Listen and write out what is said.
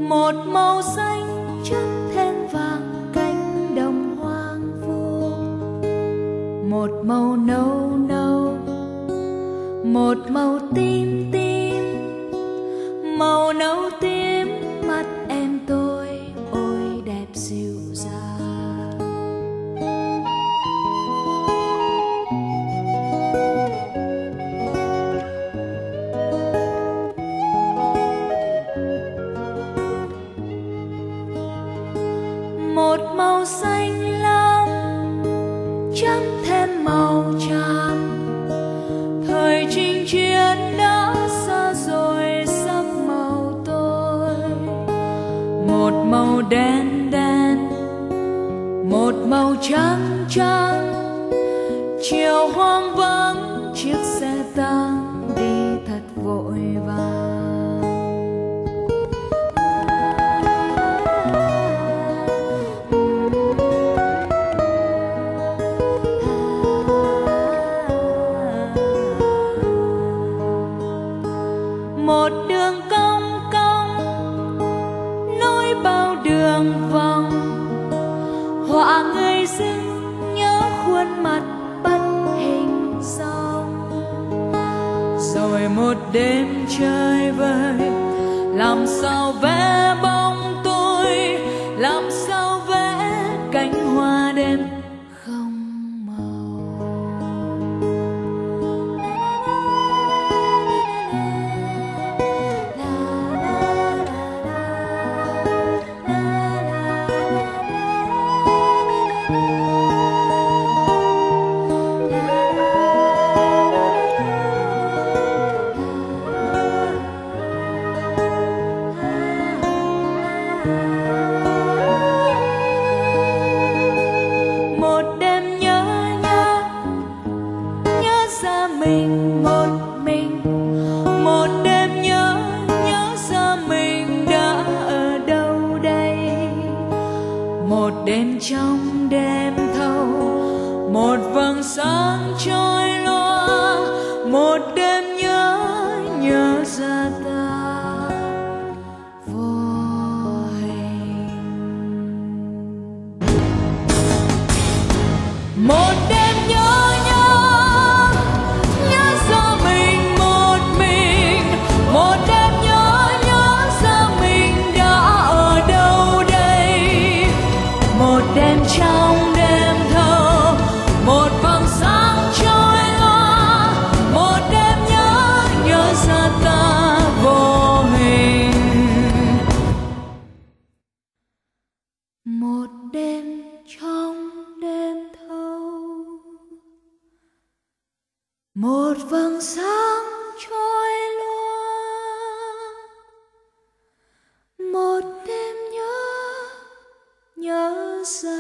một màu xanh chất thêm vàng cánh đồng hoang vu, một màu nâu nâu, một màu tím tím, màu nâu tím mắt em tôi ôi đẹp dịu dàng. Một màu xanh lam chấm thêm màu tràm, thời chinh chiến đã xa rồi sắc màu tôi. Một màu đen đen, một màu trắng trắng, chiều hoang vắng chiếc xe tang đi thật vội vàng. Một đường cong cong nối bao đường vòng, họa người dưng nhớ khuôn mặt bất hình dong. Rồi một đêm chơi vơi, làm sao vẽ bóng tôi, làm sao vẽ cánh hoa đêm không màu. Một đêm nhớ nhớ nhớ ra mình một mình, một đêm nhớ nhớ ra mình đã ở đâu đây. Một đêm trong đêm thâu, một vầng sáng trôi loa, một đêm nhớ nhớ ra ta vô hình. Một đêm nhớ nhớ nhớ ra mình một mình, một đêm nhớ nhớ ra mình đã ở đâu đây. Một đêm trong đêm thâu, một vầng sáng trôi loa, một đêm nhớ nhớ ra ta vô hình. Một đêm trong đêm thâu, một vầng sáng trôi loa, một đêm nhớ nhớ ra